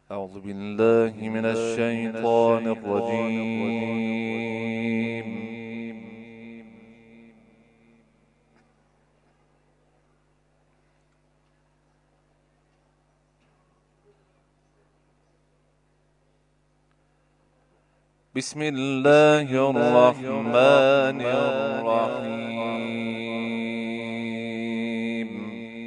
أعوذ بالله من الشيطان الرجيم. بسم الله الرحمن الرحيم.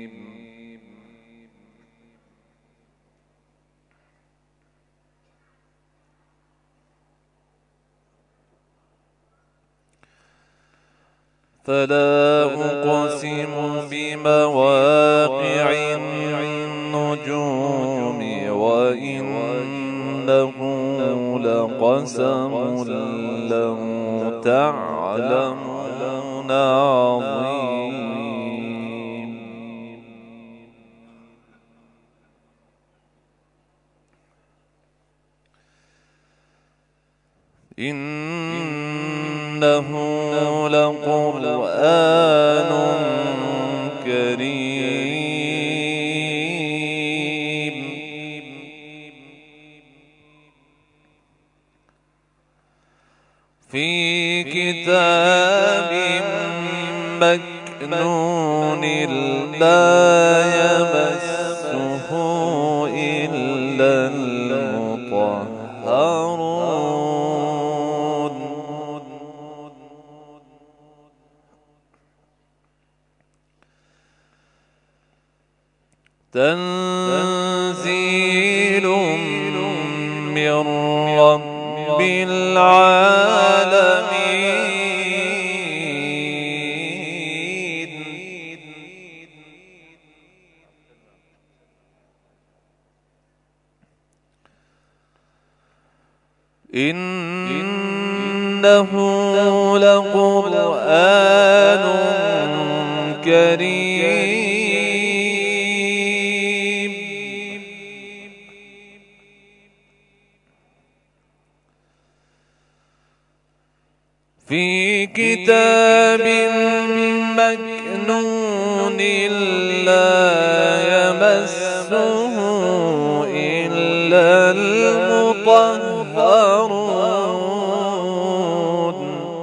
فلا أقسم بمواقع النجوم وإنه لقسم لو تعلمون عظيم. إنه لقرآن كريم في كتاب مكنون لا يمسه إلا المطهرون. تنزيل من رب العالمين. إنه لقرآن كريم في كتاب مكنون لا يمسه إلا المطهرون.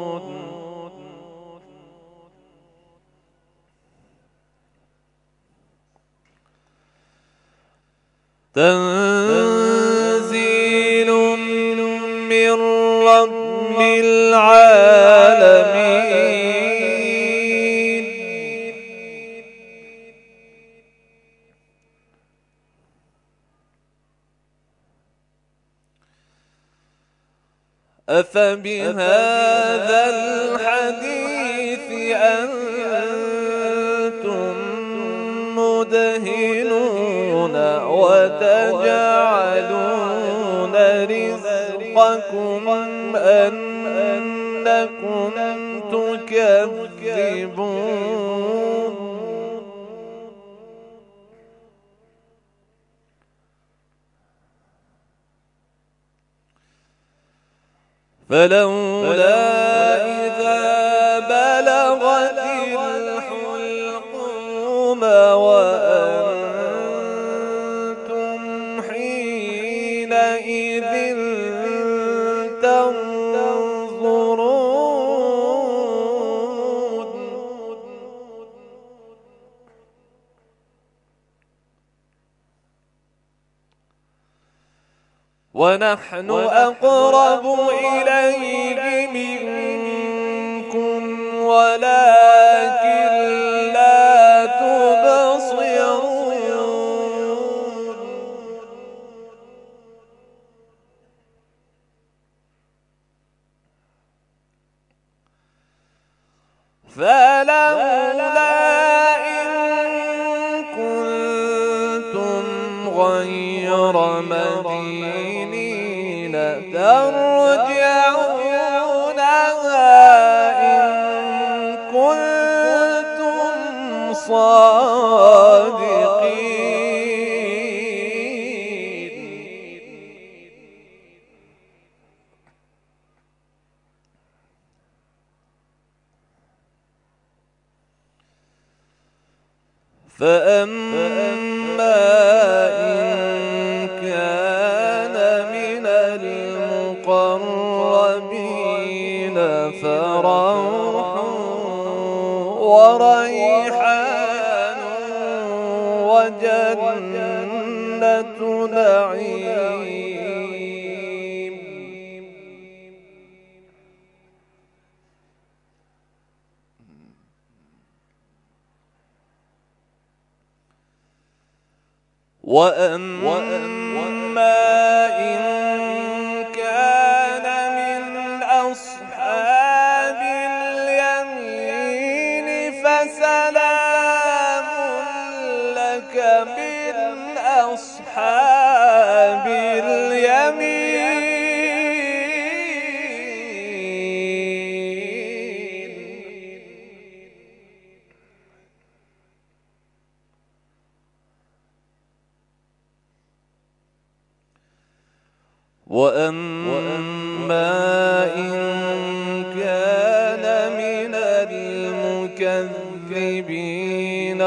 تنزيل من رب العالمين. أفبهذا الحديث أنتم مدهنون وتجعلون رزقكم أنكم تكذبون. فلولا إذا بلغت الحلقوم وأنتم حينئذ تنظرون. ونحن أقرب إليه منكم ولكن لا تبصرون. فلولا إن كنتم غير مدينين ترجعونها إن كنتم صادقين. فأما إن كان وريحان وجنة نعيم. وأما إن كان من أصحاب اليمين فسلام لك من أصحاب اليمين. وأما إن كان من المكذبين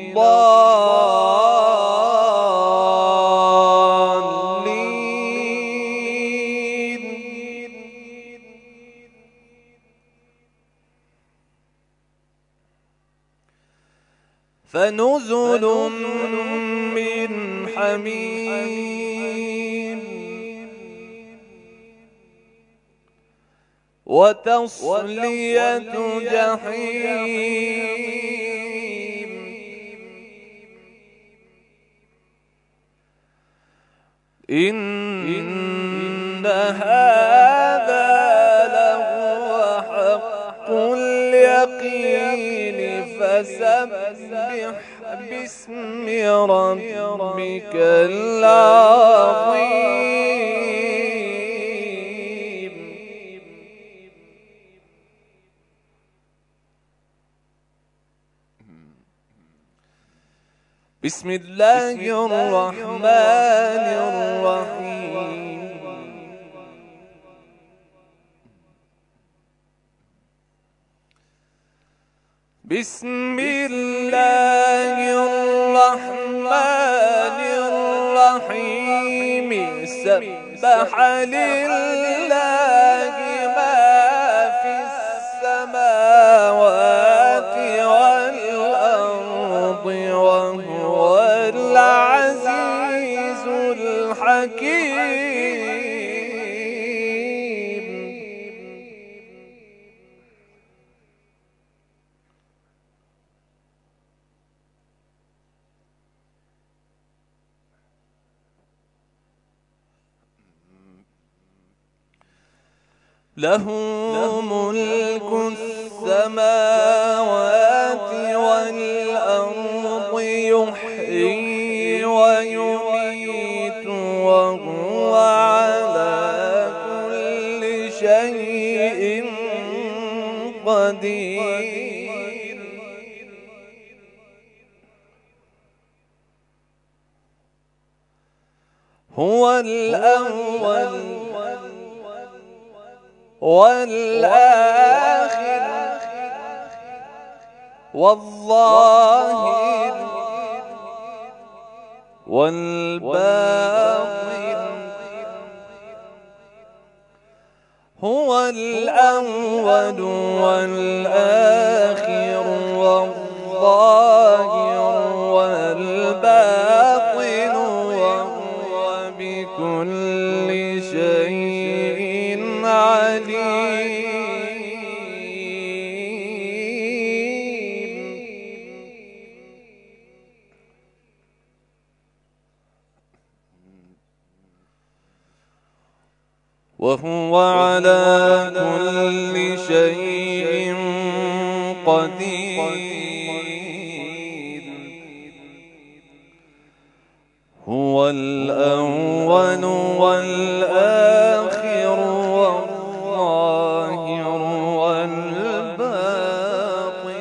الضالين فنزل من حميم وتصلية جحيم. إن هذا لهو حق اليقين فسبح باسم ربك العظيم. بسم الله الرحمن الرحيم. بسم الله الرحمن الرحيم. سبح لله ما في السماوات والأرض وهو العزيز الحكيم. له ملك السماوات والأرض يحيي ويميت وهو على كل شيء قدير. هو الأول والآخر والظاهر والباطن. هو الأول والآخر والظاهر والباطن وهو بكل شيء عليم. وهو على كل شيء قدير. هو الأول والآخر والظاهر والباطن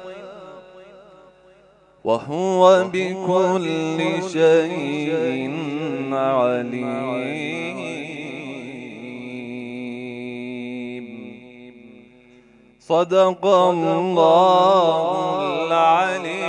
وهو بكل شيء عليم. صدق الله العليم